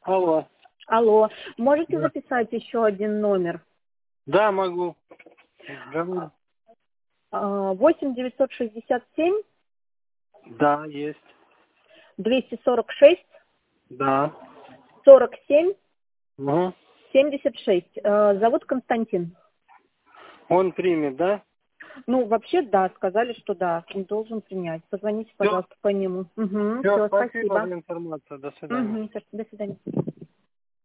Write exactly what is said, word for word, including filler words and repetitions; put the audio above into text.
Алло. Алло. Можете Да, записать еще один номер? да, могу. Говори. А, восемь девятьсот шестьдесят семь Да, есть. двести сорок шесть Да. сорок семь Угу. семьдесят шесть. А, Зовут Константин. Он примет, да? Ну, вообще, да, сказали, что да, он должен принять. Позвоните, Все. пожалуйста, по нему. Угу, Все, все, спасибо спасибо. за информацию. До свидания. Угу, до свидания.